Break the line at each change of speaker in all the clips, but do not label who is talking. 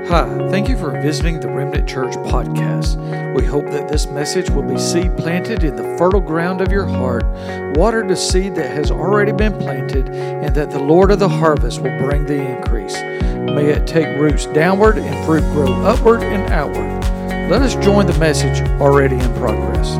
Hi, thank you for visiting the Remnant Church podcast. We hope that this message will be seed planted in the fertile ground of your heart, watered a seed that has already been planted, and that the Lord of the harvest will bring the increase. May it take roots downward and fruit grow upward and outward. Let us join the message already in progress.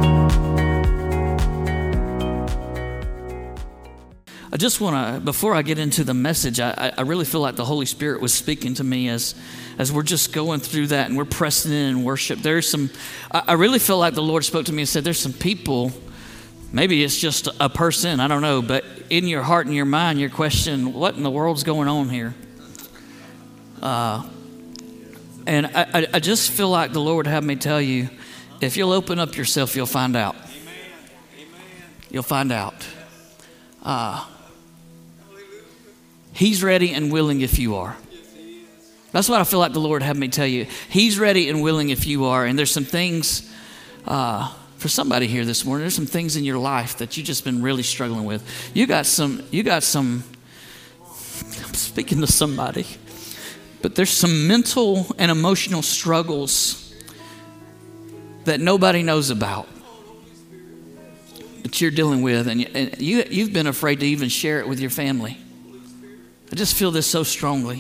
I just want to, before I get into the message, I really feel like the Holy Spirit was speaking to me as we're just going through that and we're pressing in worship. I really feel like the Lord spoke to me and said, there's some people, maybe it's just a person, I don't know, but in your heart and your mind, you're questioning, what in the world's going on here? And I just feel like the Lord had me tell you, if you'll open up yourself, you'll find out. You'll find out. He's ready and willing if you are. That's what I feel like the Lord had me tell you. He's ready and willing if you are. And there's some things, for somebody here this morning, there's some things in your life that you've just been really struggling with. You got some, I'm speaking to somebody, but there's some mental and emotional struggles that nobody knows about that you're dealing with. And you've been afraid to even share it with your family. I just feel this so strongly.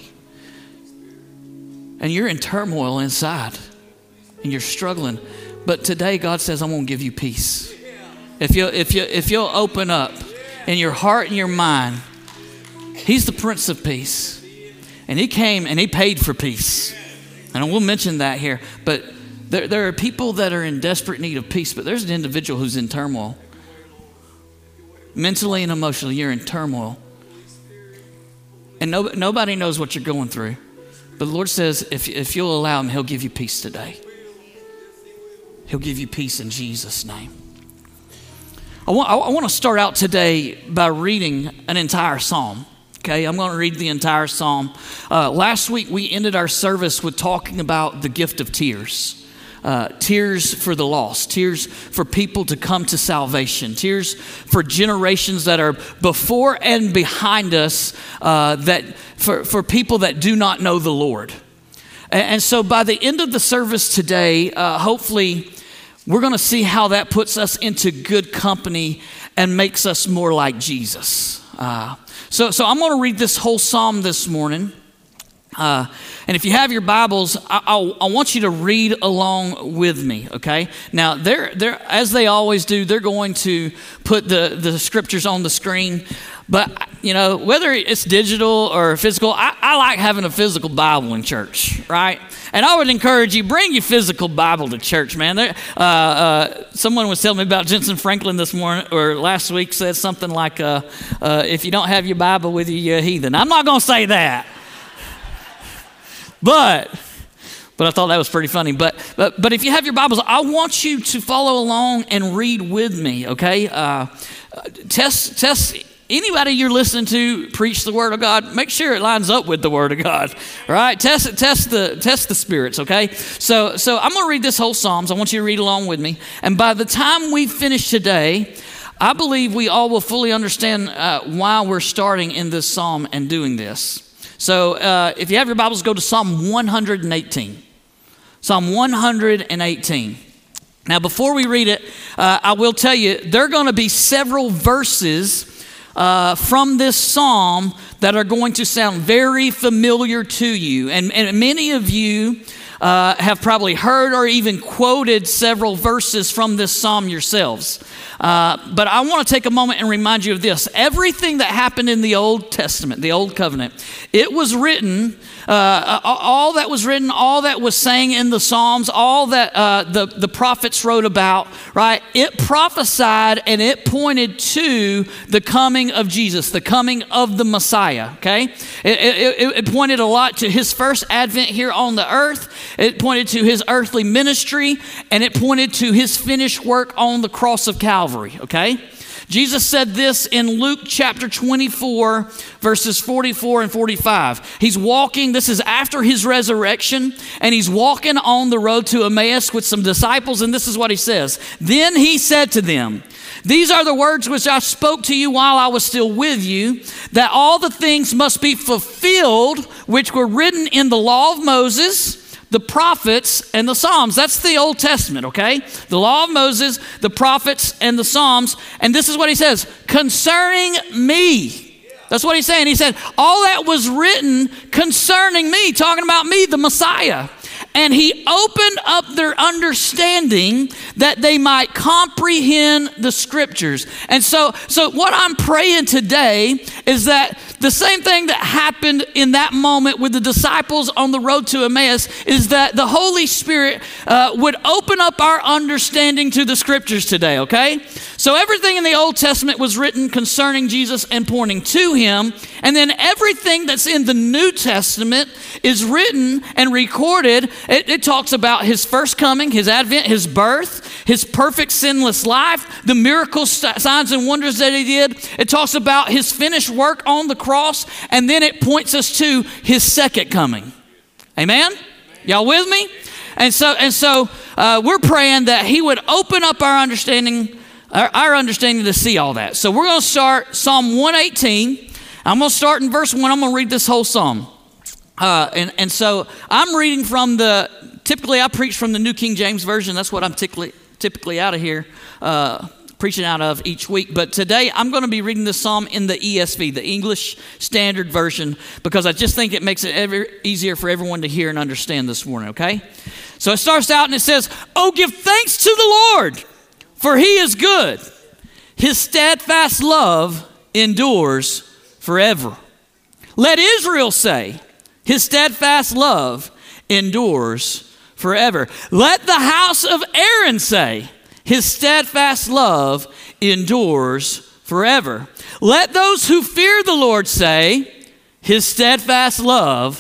And you're in turmoil inside. And you're struggling. But today God says, I'm going to give you peace. If you'll open up in your heart and your mind, He's the Prince of Peace. And He came and He paid for peace. And we'll mention that here. But there are people that are in desperate need of peace. But there's an individual who's in turmoil. Mentally and emotionally, you're in turmoil. And nobody knows what you're going through. But the Lord says, if you'll allow Him, He'll give you peace today. He'll give you peace in Jesus' name. I want to start out today by reading an entire psalm. Okay, I'm going to read the entire psalm. Last week, we ended our service with talking about the gift of tears. Tears for the lost, tears for people to come to salvation, tears for generations that are before and behind us, that for people that do not know the Lord. And so by the end of the service today, hopefully we're going to see how that puts us into good company and makes us more like Jesus. So I'm going to read this whole psalm this morning. And if you have your Bibles, I want you to read along with me, okay? Now, they're as they always do, they're going to put the scriptures on the screen. But, you know, whether it's digital or physical, I like having a physical Bible in church, right? And I would encourage you, bring your physical Bible to church, man. Someone was telling me about Jensen Franklin this morning, or last week, said something like, if you don't have your Bible with you, you're a heathen. I'm not going to say that. But I thought that was pretty funny. But if you have your Bibles, I want you to follow along and read with me, okay? Test anybody you're listening to preach the Word of God. Make sure it lines up with the Word of God, right? Test the spirits, okay? So I'm going to read this whole Psalms. I want you to read along with me. And by the time we finish today, I believe we all will fully understand why we're starting in this psalm and doing this. So if you have your Bibles, go to Psalm 118. Psalm 118. Now, before we read it, I will tell you, there are going to be several verses from this psalm that are going to sound very familiar to you. And many of you have probably heard or even quoted several verses from this psalm yourselves. But I want to take a moment and remind you of this. Everything that happened in the Old Testament, the Old Covenant, it was written, all that was written, all that was sang in the Psalms, all that the prophets wrote about, right? It prophesied and it pointed to the coming of Jesus, the coming of the Messiah, okay? It pointed a lot to His first advent here on the earth. It pointed to His earthly ministry, and it pointed to His finished work on the cross of Calvary, okay? Jesus said this in Luke chapter 24, verses 44 and 45. He's walking, this is after His resurrection, and He's walking on the road to Emmaus with some disciples, and this is what He says. Then He said to them, These are the words which I spoke to you while I was still with you, that all the things must be fulfilled which were written in the law of Moses, the prophets, and the Psalms. That's the Old Testament, okay? The law of Moses, the prophets, and the Psalms. And this is what he says, concerning me. That's what he's saying. He said, all that was written concerning me, talking about me, the Messiah. And he opened up their understanding that they might comprehend the scriptures. And so what I'm praying today is that the same thing that happened in that moment with the disciples on the road to Emmaus is that the Holy Spirit would open up our understanding to the scriptures today, okay? So everything in the Old Testament was written concerning Jesus and pointing to him. And then everything that's in the New Testament is written and recorded. It talks about his first coming, his advent, his birth, his perfect sinless life, the miracles, signs, and wonders that he did. It talks about his finished work on the cross, and then it points us to his second coming. Amen? Y'all with me? And so we're praying that he would open up our understanding to see all that. So we're going to start Psalm 118. I'm going to start in verse 1. I'm going to read this whole psalm. And so I'm reading from typically I preach from the New King James Version. That's what I'm typically out of here preaching out of each week. But today I'm going to be reading this psalm in the ESV, the English Standard Version, because I just think it makes it ever easier for everyone to hear and understand this morning, okay? So it starts out and it says, "Oh, give thanks to the Lord, for he is good. His steadfast love endures forever. Let Israel say, his steadfast love endures forever. Let the house of Aaron say, his steadfast love endures forever. Let those who fear the Lord say, his steadfast love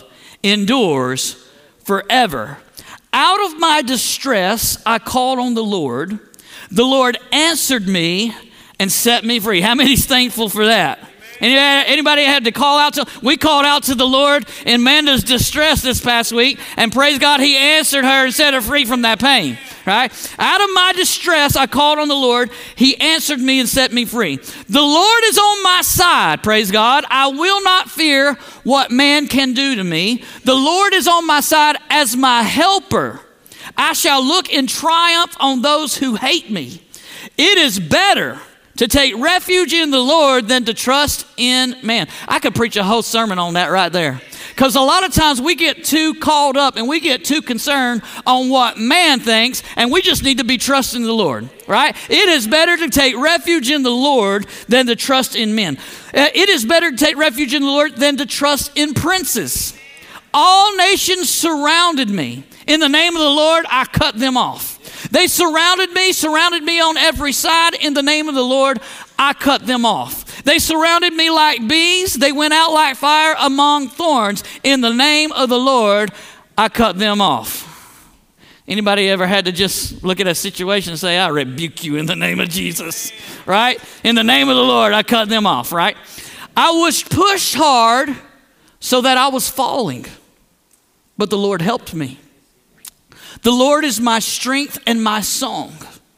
endures forever. Out of my distress, I called on the Lord. The Lord answered me and set me free." How many's thankful for that? Anybody had to call out to? We called out to the Lord in Amanda's distress this past week, and praise God, he answered her and set her free from that pain, right? Out of my distress, I called on the Lord. He answered me and set me free. The Lord is on my side, praise God. I will not fear what man can do to me. The Lord is on my side as my helper. I shall look in triumph on those who hate me. It is better to take refuge in the Lord than to trust in man. I could preach a whole sermon on that right there. Because a lot of times we get too caught up and we get too concerned on what man thinks, and we just need to be trusting the Lord, right? It is better to take refuge in the Lord than to trust in men. It is better to take refuge in the Lord than to trust in princes. All nations surrounded me. In the name of the Lord, I cut them off. They surrounded me on every side. In the name of the Lord, I cut them off. They surrounded me like bees. They went out like fire among thorns. In the name of the Lord, I cut them off. Anybody ever had to just look at a situation and say, I rebuke you in the name of Jesus, right? In the name of the Lord, I cut them off, right? I was pushed hard so that I was falling, but the Lord helped me. The Lord is my strength and my song.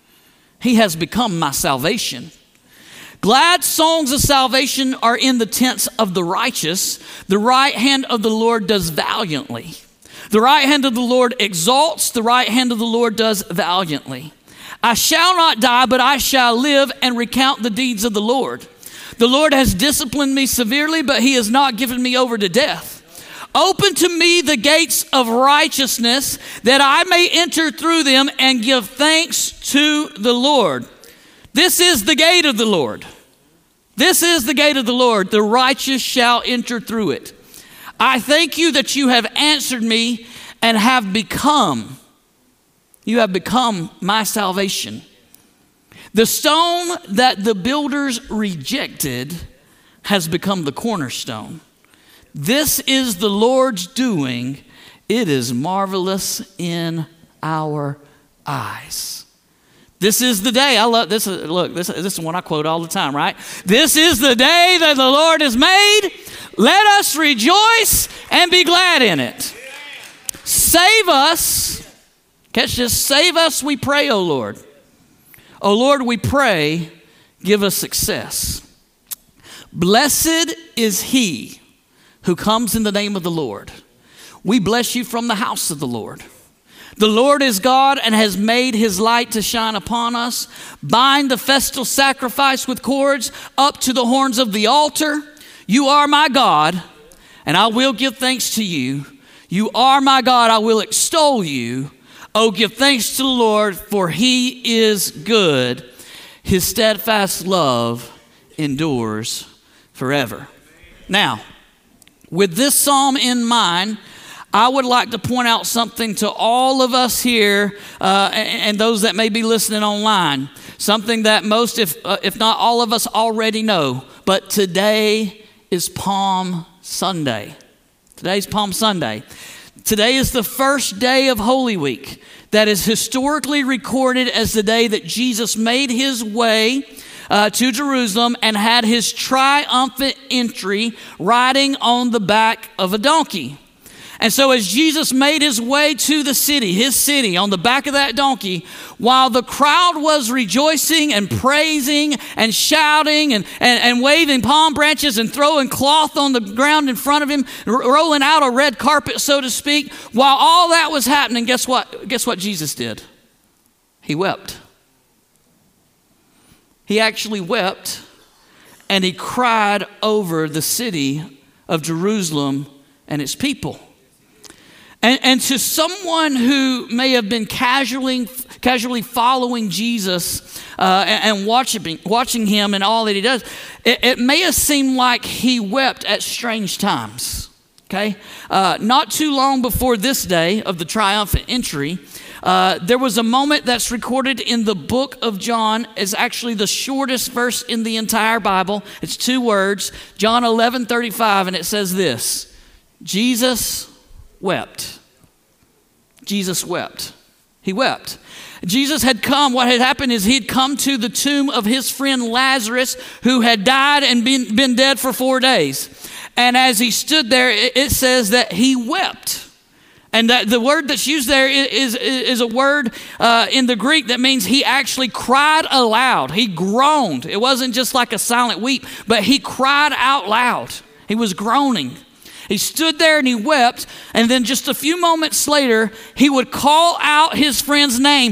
He has become my salvation. Glad songs of salvation are in the tents of the righteous. The right hand of the Lord does valiantly. The right hand of the Lord exalts. The right hand of the Lord does valiantly. I shall not die, but I shall live and recount the deeds of the Lord. The Lord has disciplined me severely, but he has not given me over to death. Open to me the gates of righteousness, that I may enter through them and give thanks to the Lord. This is the gate of the Lord. This is the gate of the Lord. The righteous shall enter through it. I thank you that you have answered me and have become my salvation. The stone that the builders rejected has become the cornerstone. This is the Lord's doing. It is marvelous in our eyes. This is the day. I love this. Look, this is one I quote all the time, right? This is the day that the Lord has made. Let us rejoice and be glad in it. Save us. Catch this. Save us, we pray, O Lord. O Lord, we pray, give us success. Blessed is he who comes in the name of the Lord. We bless you from the house of the Lord. The Lord is God and has made his light to shine upon us. Bind the festal sacrifice with cords up to the horns of the altar. You are my God, and I will give thanks to you. You are my God, I will extol you. Oh, give thanks to the Lord, for he is good. His steadfast love endures forever. Now, with this psalm in mind, I would like to point out something to all of us here and those that may be listening online. Something that most, if not all of us, already know. But today is Palm Sunday. Today's Palm Sunday. Today is the first day of Holy Week that is historically recorded as the day that Jesus made his way to Jerusalem and had his triumphant entry riding on the back of a donkey. And so as Jesus made his way to the city, his city, on the back of that donkey, while the crowd was rejoicing and praising and shouting and waving palm branches and throwing cloth on the ground in front of him, rolling out a red carpet, so to speak, while all that was happening, guess what? Guess what Jesus did? He wept. He actually wept, and he cried over the city of Jerusalem and its people. And to someone who may have been casually following Jesus and watching him and all that he does, it may have seemed like he wept at strange times. Okay, not too long before this day of the triumphant entry, there was a moment that's recorded in the book of John. It's actually the shortest verse in the entire Bible. It's 2 words, John 11:35, and it says this: Jesus wept. Jesus wept. He wept. Jesus had come. What had happened is he'd come to the tomb of his friend Lazarus, who had died and been dead for 4 days. And as he stood there, it says that he wept. And that the word that's used there is a word in the Greek that means he actually cried aloud. He groaned. It wasn't just like a silent weep, but he cried out loud. He was groaning. He stood there and he wept, and then just a few moments later, he would call out his friend's name,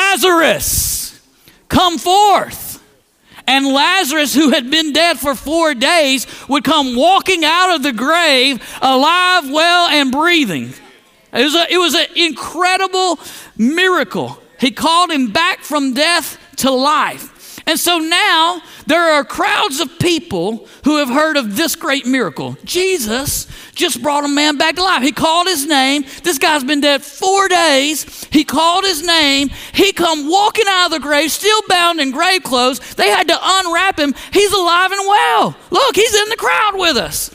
Lazarus, come forth. And Lazarus, who had been dead for 4 days, would come walking out of the grave, alive, well, and breathing. It was an incredible miracle. He called him back from death to life. And so now there are crowds of people who have heard of this great miracle. Jesus just brought a man back to life. He called his name. This guy's been dead 4 days. He called his name. He come walking out of the grave, still bound in grave clothes. They had to unwrap him. He's alive and well. Look, he's in the crowd with us.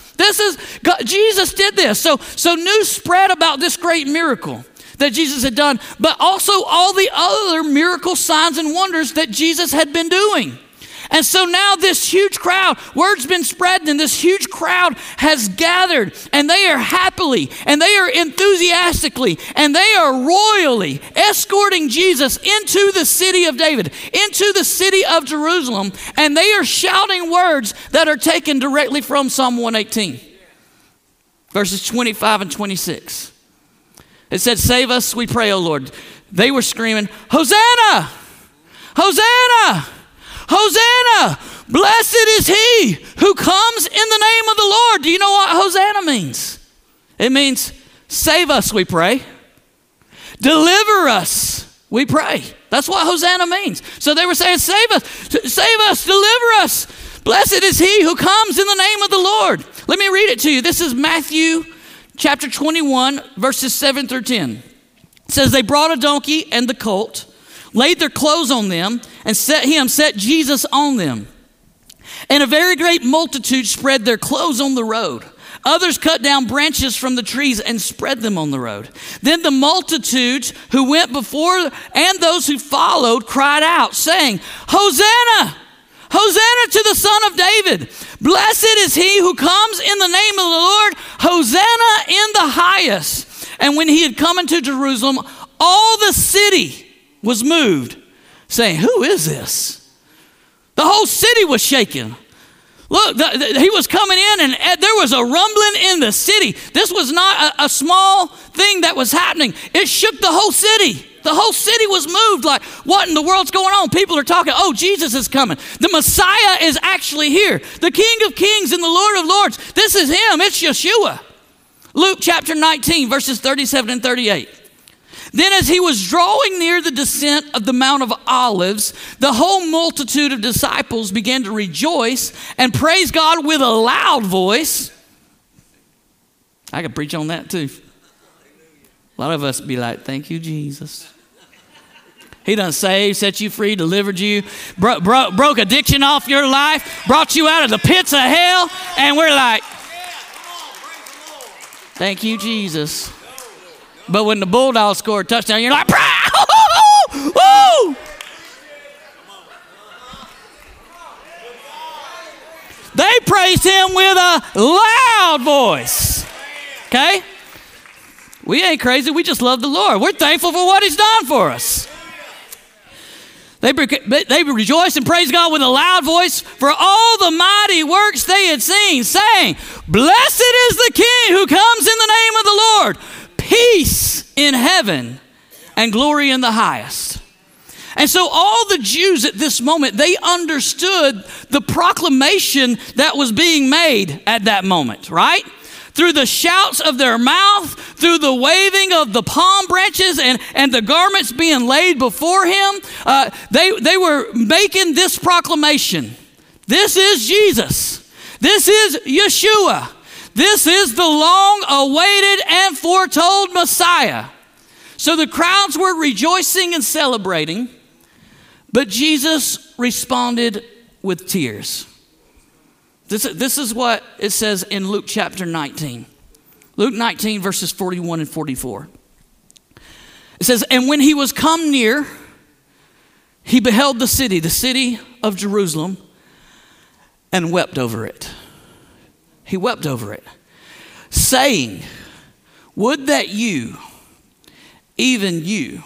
Jesus did this. So news spread about this great miracle that Jesus had done, but also all the other miracle signs and wonders that Jesus had been doing. And so now this huge crowd, word's been spread, and this huge crowd has gathered, and they are happily, and they are enthusiastically, and they are royally escorting Jesus into the city of David, into the city of Jerusalem, and they are shouting words that are taken directly from Psalm 118, verses 25 and 26. It said, "Save us, we pray, O Lord." They were screaming, "Hosanna! Hosanna! Hosanna! Blessed is he who comes in the name of the Lord." Do you know what Hosanna means? It means, save us, we pray. Deliver us, we pray. That's what Hosanna means. So they were saying, save us, deliver us. Blessed is he who comes in the name of the Lord. Let me read it to you. This is Matthew chapter 21, verses 7 through 10. It says, "They brought a donkey and the colt, laid their clothes on them, and set Jesus on them. And a very great multitude spread their clothes on the road. Others cut down branches from the trees and spread them on the road. Then the multitudes who went before and those who followed cried out, saying, Hosanna! Hosanna to the Son of David! Blessed is he who comes in the name of the Lord! Hosanna in the highest!" And when he had come into Jerusalem, all the city was moved, saying, "Who is this?" The whole city was shaking. Look, he was coming in and there was a rumbling in the city. This was not a small thing that was happening. It shook the whole city. The whole city was moved like, what in the world's going on? People are talking, oh, Jesus is coming. The Messiah is actually here. The King of Kings and the Lord of Lords. This is him. It's Yeshua. Luke chapter 19, verses 37 and 38. Then as he was drawing near the descent of the Mount of Olives, the whole multitude of disciples began to rejoice and praise God with a loud voice. I could preach on that too. A lot of us be like, thank you, Jesus. He done saved, set you free, delivered you, broke addiction off your life, brought you out of the pits of hell, and we're like, thank you, Jesus. But when the Bulldogs score a touchdown, you're like, woo! They praised him with a loud voice. Okay? We ain't crazy. We just love the Lord. We're thankful for what he's done for us. They rejoiced and praised God with a loud voice for all the mighty works they had seen, saying, blessed is the King who comes in the name of the Lord. Peace in heaven and glory in the highest. And so all the Jews at this moment, they understood the proclamation that was being made at that moment, right? Through the shouts of their mouth, through the waving of the palm branches and the garments being laid before him, they were making this proclamation. This is Jesus. This is Yeshua. This is the long-awaited and foretold Messiah. So the crowds were rejoicing and celebrating, but Jesus responded with tears. This is what it says in Luke chapter 19. Luke 19, verses 41 and 44. It says, and when he was come near, he beheld the city of Jerusalem, and wept over it. He wept over it, saying, would that you, even you,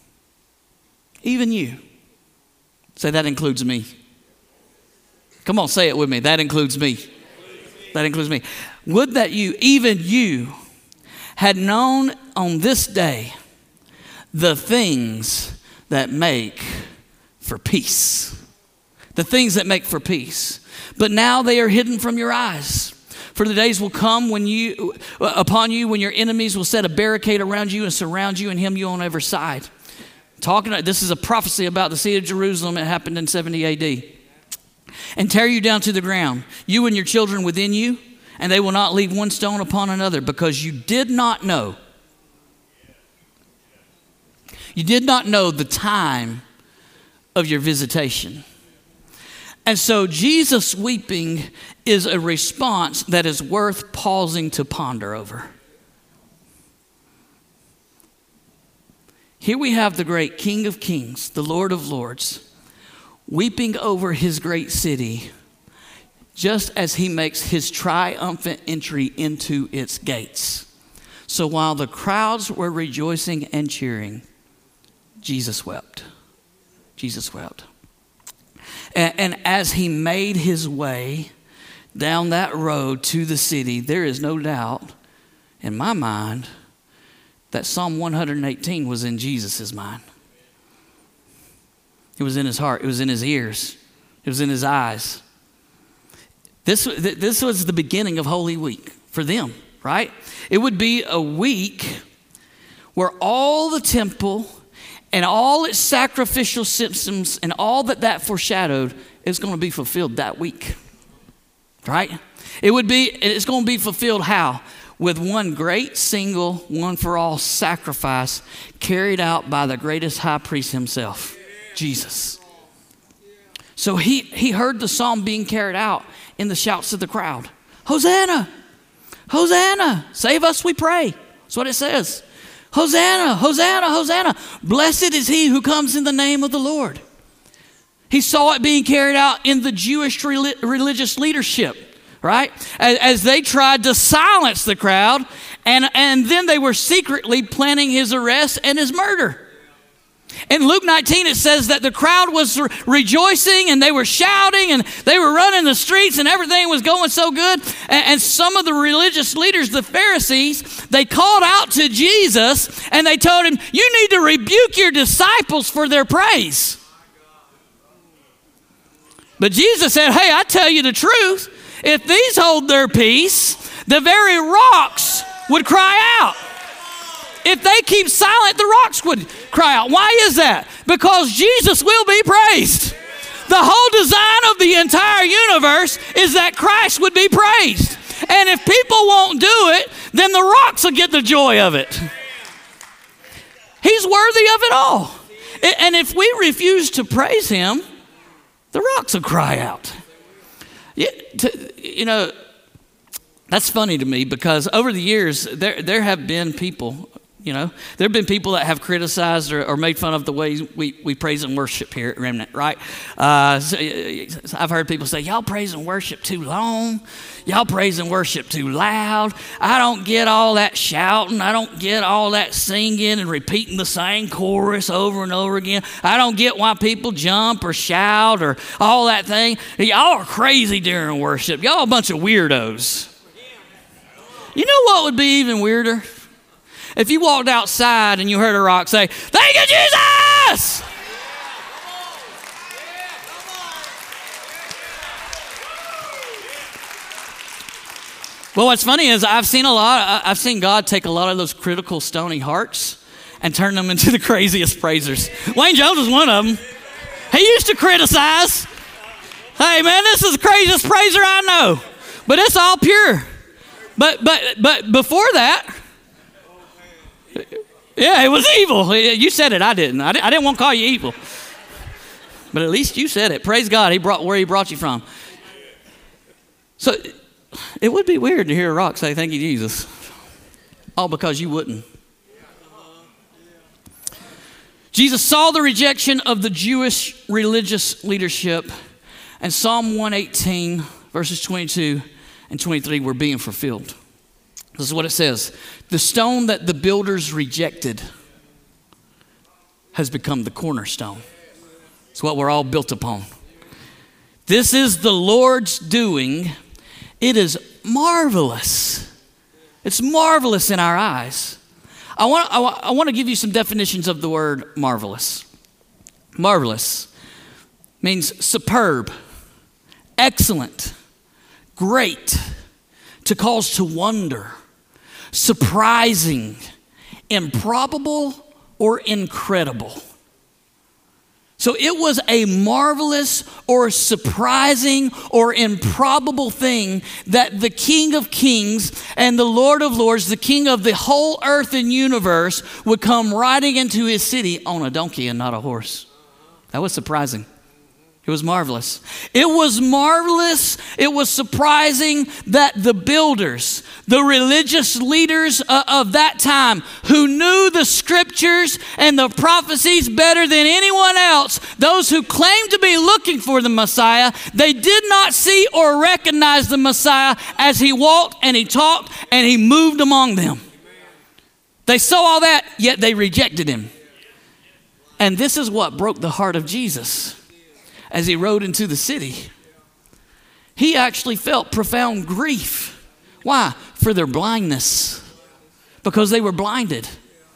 say that includes me. Come on, say it with me. That includes me. That includes me. Would that you, even you, had known on this day the things that make for peace. The things that make for peace. But now they are hidden from your eyes. For the days will come upon you when your enemies will set a barricade around you and surround you and hem you on every side. This is a prophecy about the city of Jerusalem. It happened in 70 AD. And tear you down to the ground, you and your children within you, and they will not leave one stone upon another, because you did not know. You did not know the time of your visitation. And so Jesus weeping is a response that is worth pausing to ponder over. Here we have the great King of Kings, the Lord of Lords, weeping over his great city just as he makes his triumphant entry into its gates. So while the crowds were rejoicing and cheering, Jesus wept. Jesus wept. And as he made his way down that road to the city, there is no doubt in my mind that Psalm 118 was in Jesus' mind. It was in his heart. It was in his ears. It was in his eyes. This was the beginning of Holy Week for them, right? It would be a week where all the temple and all its sacrificial systems and all that foreshadowed is going to be fulfilled that week, right? It's going to be fulfilled how? With one great single, one for all sacrifice carried out by the greatest high priest himself. Jesus. So he heard the psalm being carried out in the shouts of the crowd. Hosanna! Hosanna! Save us, we pray. That's what it says. Hosanna! Hosanna! Hosanna! Blessed is he who comes in the name of the Lord. He saw it being carried out in the Jewish religious leadership, right? As they tried to silence the crowd, and then they were secretly planning his arrest and his murder. In Luke 19, it says that the crowd was rejoicing and they were shouting and they were running the streets and everything was going so good. And some of the religious leaders, the Pharisees, they called out to Jesus and they told him, you need to rebuke your disciples for their praise. But Jesus said, hey, I tell you the truth. If these hold their peace, the very rocks would cry out. If they keep silent, the rocks would cry out. Why is that? Because Jesus will be praised. The whole design of the entire universe is that Christ would be praised. And if people won't do it, then the rocks will get the joy of it. He's worthy of it all. And if we refuse to praise him, the rocks will cry out. You know, that's funny to me because over the years, there have been people, you know, there have been people that have criticized or made fun of the way we praise and worship here at Remnant, right? So I've heard people say, y'all praise and worship too long. Y'all praise and worship too loud. I don't get all that shouting. I don't get all that singing and repeating the same chorus over and over again. I don't get why people jump or shout or all that thing. Y'all are crazy during worship. Y'all a bunch of weirdos. You know what would be even weirder? If you walked outside and you heard a rock say, thank you, Jesus! Well, what's funny is I've seen God take a lot of those critical, stony hearts and turn them into the craziest praisers. Wayne Jones was one of them. He used to criticize. Hey, man, this is the craziest praiser I know. But it's all pure. But before that, yeah, it was evil. You said it. I didn't. I didn't want to call you evil. But at least you said it. Praise God. Where he brought you from. So it would be weird to hear a rock say, thank you, Jesus. All because you wouldn't. Jesus saw the rejection of the Jewish religious leadership, and Psalm 118, verses 22 and 23 were being fulfilled. This is what it says. The stone that the builders rejected has become the cornerstone. It's what we're all built upon. This is the Lord's doing. It is marvelous. It's marvelous in our eyes. I want to give you some definitions of the word marvelous. Marvelous means superb, excellent, great, to cause to wonder, surprising, improbable, or incredible. So it was a marvelous or surprising or improbable thing that the King of Kings and the Lord of Lords, the King of the whole earth and universe, would come riding into his city on a donkey and not a horse. That was surprising. It was marvelous. It was marvelous. It was surprising that the builders, the religious leaders of that time who knew the scriptures and the prophecies better than anyone else, those who claimed to be looking for the Messiah, they did not see or recognize the Messiah as he walked and he talked and he moved among them. They saw all that, yet they rejected him. And this is what broke the heart of Jesus. As he rode into the city, he actually felt profound grief. Why? For their blindness. Because they were blinded.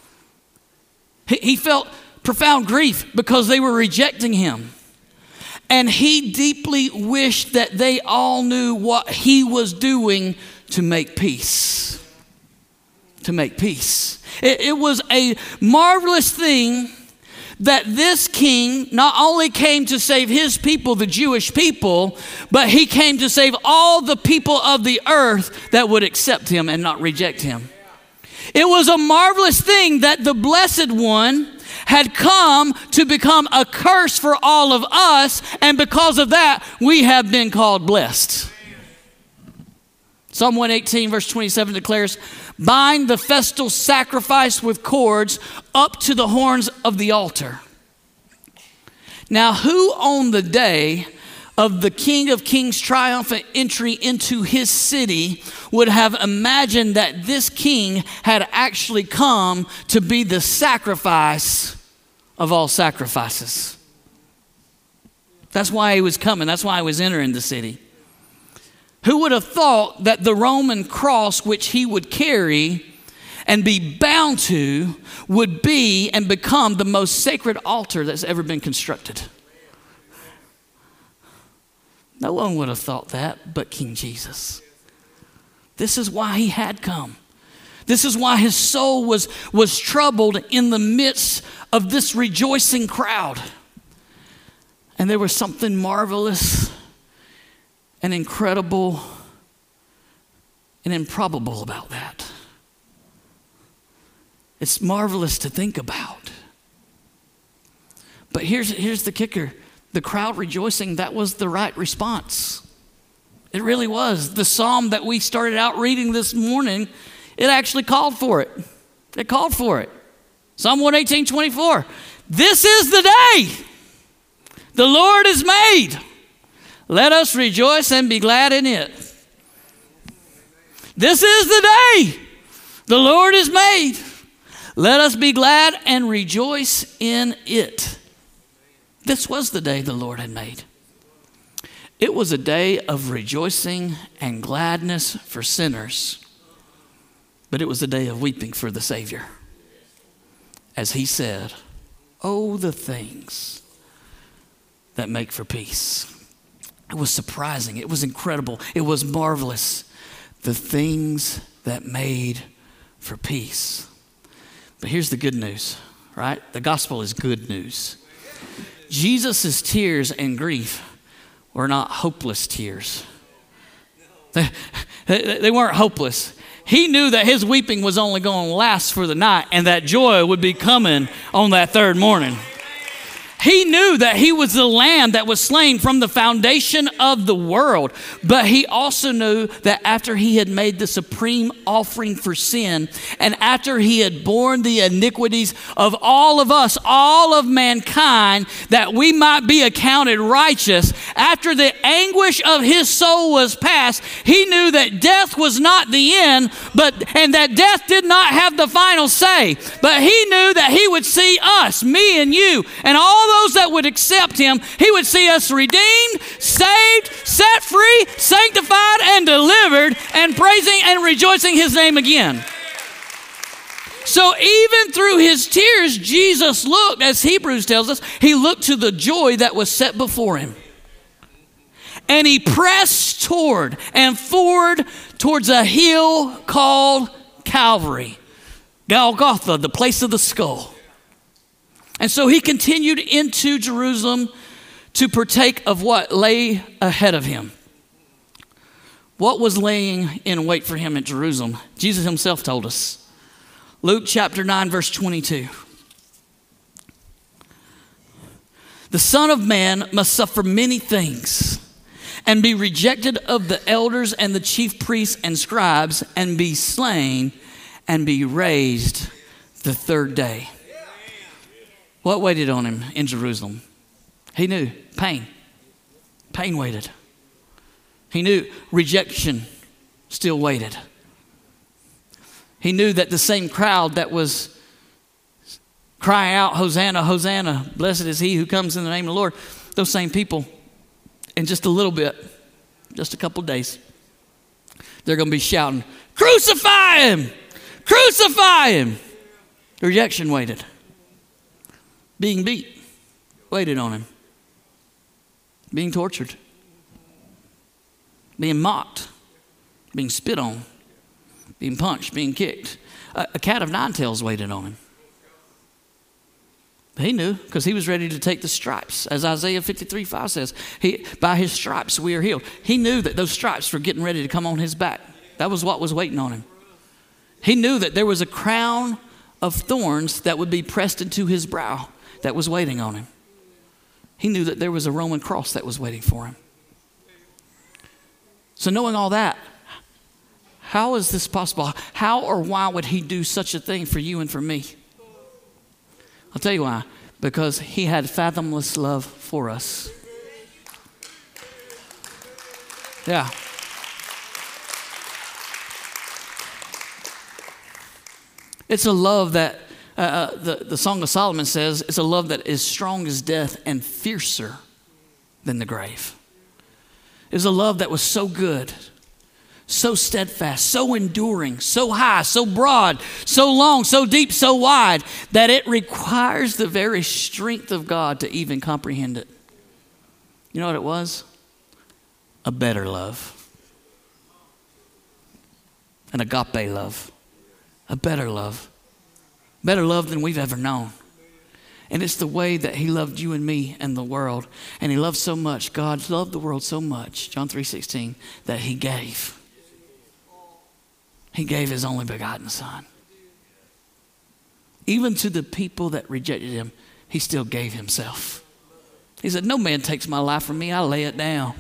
He felt profound grief because they were rejecting him. And he deeply wished that they all knew what he was doing to make peace. To make peace. It was a marvelous thing that this king not only came to save his people, the Jewish people, but he came to save all the people of the earth that would accept him and not reject him. It was a marvelous thing that the Blessed One had come to become a curse for all of us, and because of that, we have been called blessed. Psalm 118, verse 27 declares, bind the festal sacrifice with cords up to the horns of the altar. Now, who on the day of the King of Kings' triumphant entry into his city would have imagined that this king had actually come to be the sacrifice of all sacrifices. That's why he was coming. That's why he was entering the city. Who would have thought that the Roman cross which he would carry and be bound to would be and become the most sacred altar that's ever been constructed? No one would have thought that but King Jesus. This is why he had come. This is why his soul was troubled in the midst of this rejoicing crowd. And there was something marvelous and incredible and improbable about that. It's marvelous to think about. But here's the kicker. The crowd rejoicing, that was the right response. It really was. The psalm that we started out reading this morning, it actually called for it. It called for it. Psalm 118:24. This is the day the Lord has made. Let us rejoice and be glad in it. This is the day the Lord has made. Let us be glad and rejoice in it. This was the day the Lord had made. It was a day of rejoicing and gladness for sinners, but it was a day of weeping for the Savior. As he said, oh, the things that make for peace. It was surprising. It was incredible. It was marvelous. The things that made for peace. But here's the good news, right? The gospel is good news. Jesus' tears and grief were not hopeless tears. They weren't hopeless. He knew that his weeping was only going to last for the night and that joy would be coming on that third morning. He knew that he was the lamb that was slain from the foundation of the world. But he also knew that after he had made the supreme offering for sin, and after he had borne the iniquities of all of us, all of mankind, that we might be accounted righteous, after the anguish of his soul was past, he knew that death was not the end, and that death did not have the final say. But he knew that he would see us, me and you, and all those that would accept him. He would see us redeemed, saved, set free, sanctified, and delivered, and praising and rejoicing his name again. So even through his tears, Jesus looked, as Hebrews tells us, he looked to the joy that was set before him. And he pressed toward and forward towards a hill called Calvary, Golgotha, the place of the skull. And so he continued into Jerusalem to partake of what lay ahead of him. What was laying in wait for him at Jerusalem? Jesus himself told us. Luke chapter 9, verse 22. The Son of Man must suffer many things and be rejected of the elders and the chief priests and scribes and be slain and be raised the third day. What waited on him in Jerusalem? He knew pain. Pain waited. He knew rejection still waited. He knew that the same crowd that was crying out, Hosanna, Hosanna, blessed is he who comes in the name of the Lord, those same people, in just a little bit, just a couple days, they're going to be shouting, crucify him! Crucify him! The rejection waited. Being beat, waited on him. Being tortured. Being mocked. Being spit on. Being punched, being kicked. A cat of nine tails waited on him. He knew, because he was ready to take the stripes. As Isaiah 53:5 says, by his stripes we are healed. He knew that those stripes were getting ready to come on his back. That was what was waiting on him. He knew that there was a crown of thorns that would be pressed into his brow that was waiting on him. He knew that there was a Roman cross that was waiting for him. So knowing all that, how is this possible? How or why would he do such a thing for you and for me? I'll tell you why. Because he had fathomless love for us. Yeah. It's a love that the Song of Solomon says it's a love that is strong as death and fiercer than the grave. It's a love that was so good, so steadfast, so enduring, so high, so broad, so long, so deep, so wide, that it requires the very strength of God to even comprehend it. You know what it was? A better love. An agape love. A better love. Better love than we've ever known. And it's the way that he loved you and me and the world. And he loved so much. God loved the world so much, John 3:16, that he gave. He gave his only begotten son. Even to the people that rejected him, he still gave himself. He said, no man takes my life from me, I lay it down.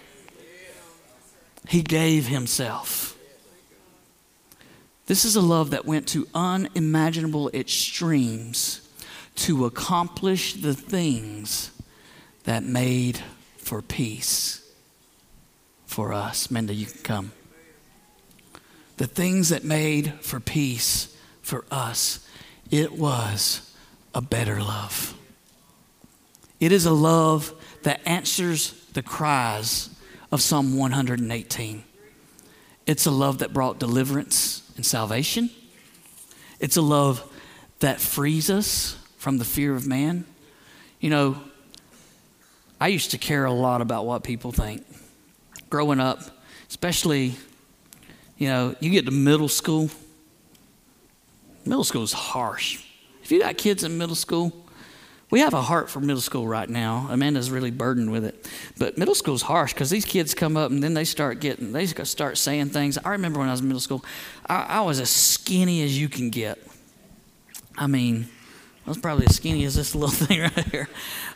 He gave himself. This is a love that went to unimaginable extremes to accomplish the things that made for peace for us. Menda, you can come. The things that made for peace for us. It was a better love. It is a love that answers the cries of Psalm 118. It's a love that brought deliverance and salvation. It's a love that frees us from the fear of man. You know, I used to care a lot about what people think. Growing up, especially, you know, you get to middle school. Middle school is harsh. If you got kids in middle school, we have a heart for middle school right now. Amanda's really burdened with it. But middle school is harsh because these kids come up and then they start saying things. I remember when I was in middle school, I was as skinny as you can get. I mean, I was probably as skinny as this little thing right here.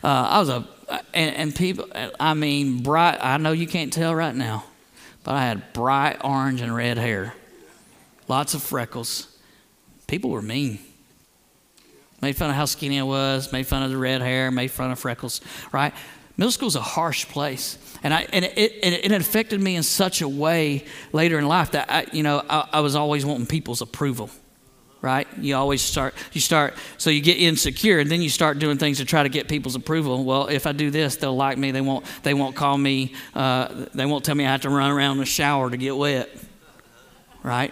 People, I mean, bright, I know you can't tell right now, but I had bright orange and red hair. Lots of freckles. People were mean. Made fun of how skinny I was, made fun of the red hair, made fun of freckles, right? Middle school's a harsh place. And it affected me in such a way later in life that I was always wanting people's approval, right? You so you get insecure and then you start doing things to try to get people's approval. Well, if I do this, they'll like me. They won't call me, they won't tell me I have to run around in the shower to get wet, right?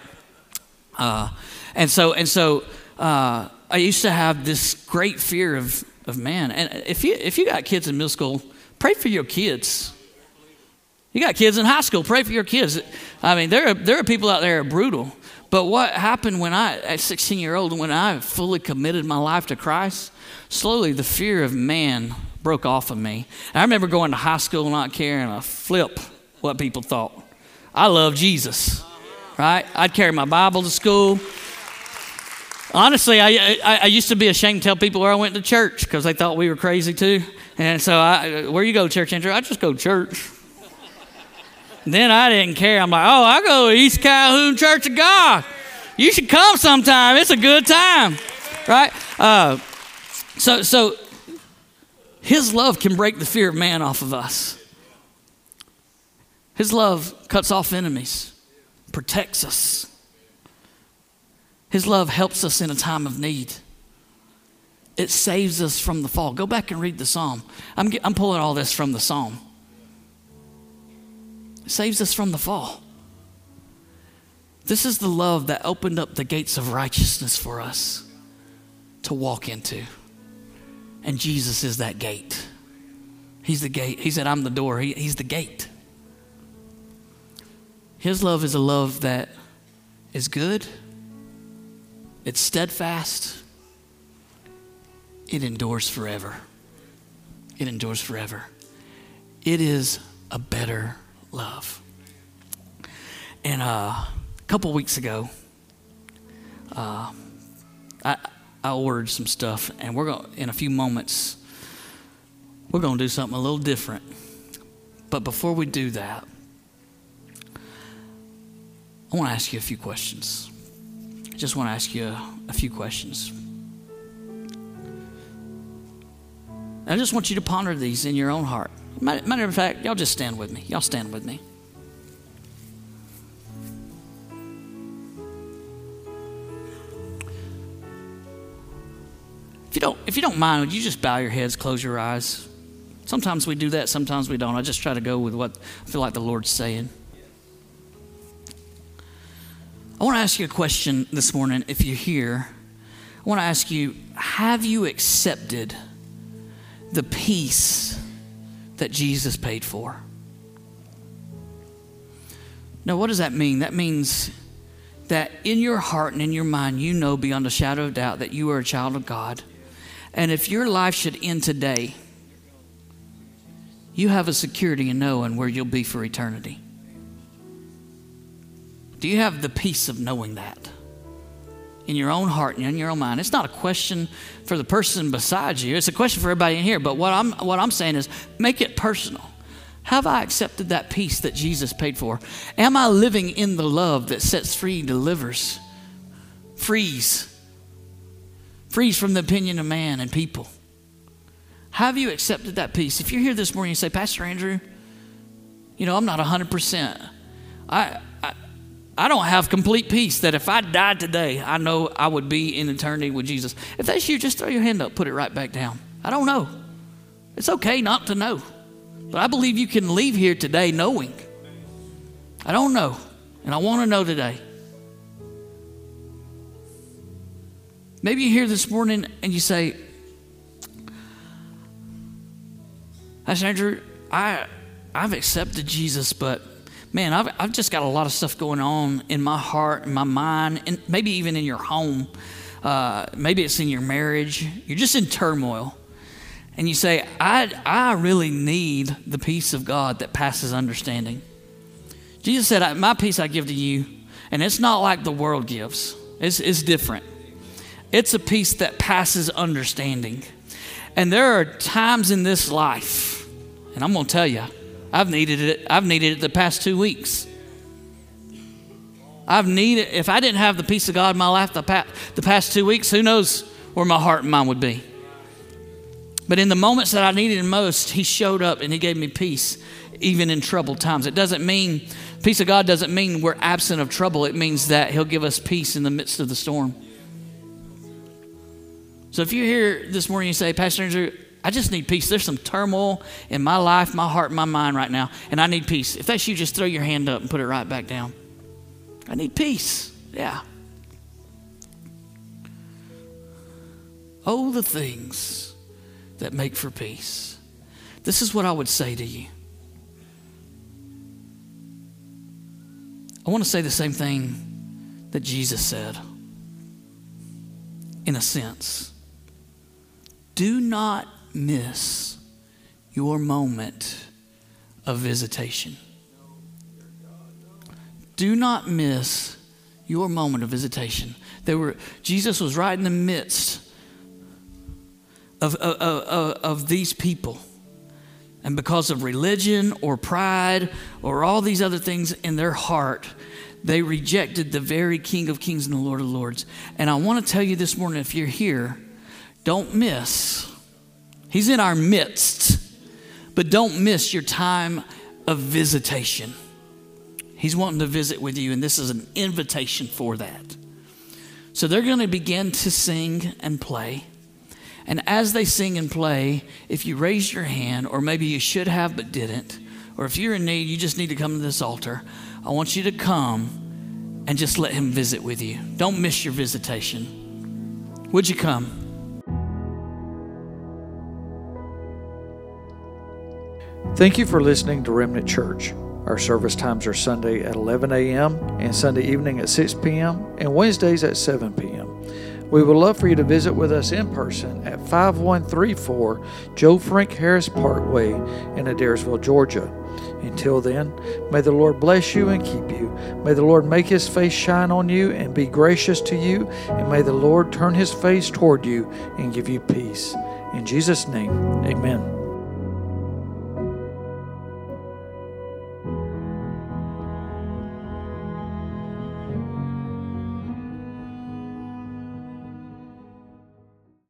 I used to have this great fear of man. And if you got kids in middle school, pray for your kids. You got kids in high school, pray for your kids. I mean, there are people out there who are brutal. But what happened at 16-year-old, when I fully committed my life to Christ, slowly the fear of man broke off of me. And I remember going to high school not caring a flip what people thought. I love Jesus, right? I'd carry my Bible to school. Honestly, I used to be ashamed to tell people where I went to church because they thought we were crazy too. And so, where you go to church, Andrew? I just go to church. Then I didn't care. I'm like, I go to East Calhoun Church of God. You should come sometime. It's a good time, right? So his love can break the fear of man off of us. His love cuts off enemies, protects us. His love helps us in a time of need. It saves us from the fall. Go back and read the Psalm. I'm pulling all this from the Psalm. It saves us from the fall. This is the love that opened up the gates of righteousness for us to walk into. And Jesus is that gate. He's the gate. He said, I'm the door. He's the gate. His love is a love that is good. It's steadfast. It endures forever. It endures forever. It is a better love. And a couple weeks ago, I ordered some stuff, and we're going in a few moments. We're going to do something a little different. But before we do that, I want to ask you a few questions. I just want to ask you a few questions. I just want you to ponder these in your own heart. Matter of fact, y'all just stand with me. Y'all stand with me. If you don't mind, would you just bow your heads, close your eyes? Sometimes we do that, sometimes we don't. I just try to go with what I feel like the Lord's saying. I want to ask you a question this morning. If you're here, I want to ask you, have you accepted the peace that Jesus paid for? Now, what does that mean? That means that in your heart and in your mind, you know beyond a shadow of doubt that you are a child of God. And if your life should end today, you have a security in knowing where you'll be for eternity. Do you have the peace of knowing that in your own heart and in your own mind? It's not a question for the person beside you. It's a question for everybody in here. But what I'm saying is, make it personal. Have I accepted that peace that Jesus paid for? Am I living in the love that sets free, delivers, frees from the opinion of man and people? Have you accepted that peace? If you're here this morning and you say, Pastor Andrew, I'm not 100%. I don't have complete peace that if I died today, I know I would be in eternity with Jesus. If that's you, just throw your hand up, put it right back down. I don't know. It's okay not to know. But I believe you can leave here today knowing. I don't know, and I want to know today. Maybe you're here this morning and you say, Pastor Andrew, I've accepted Jesus, but man, I've just got a lot of stuff going on in my heart, in my mind, and maybe even in your home. Maybe it's in your marriage. You're just in turmoil. And you say, I really need the peace of God that passes understanding. Jesus said, my peace I give to you, and it's not like the world gives. It's different. It's a peace that passes understanding. And there are times in this life, and I'm going to tell you, I've needed it the past 2 weeks. If I didn't have the peace of God in my life the past 2 weeks, who knows where my heart and mind would be. But in the moments that I needed him most, he showed up and he gave me peace, even in troubled times. Peace of God doesn't mean we're absent of trouble. It means that he'll give us peace in the midst of the storm. So if you're here this morning and you say, Pastor Andrew, I just need peace. There's some turmoil in my life, my heart, and my mind right now, and I need peace. If that's you, just throw your hand up and put it right back down. I need peace. Yeah. Oh, the things that make for peace. This is what I would say to you. I want to say the same thing that Jesus said, in a sense. Do not miss your moment of visitation. Do not miss your moment of visitation. Jesus was right in the midst of these people. And because of religion or pride or all these other things in their heart, they rejected the very King of Kings and the Lord of Lords. And I want to tell you this morning, if you're here, don't miss. He's in our midst, but don't miss your time of visitation. He's wanting to visit with you, and this is an invitation for that. So they're going to begin to sing and play. And as they sing and play, if you raise your hand, or maybe you should have but didn't, or if you're in need, you just need to come to this altar, I want you to come and just let him visit with you. Don't miss your visitation. Would you come?
Thank you for listening to Remnant Church. Our service times are Sunday at 11 a.m. and Sunday evening at 6 p.m. and Wednesdays at 7 p.m. We would love for you to visit with us in person at 5134 Joe Frank Harris Parkway in Adairsville, Georgia. Until then, may the Lord bless you and keep you. May the Lord make his face shine on you and be gracious to you. And may the Lord turn his face toward you and give you peace. In Jesus' name, amen.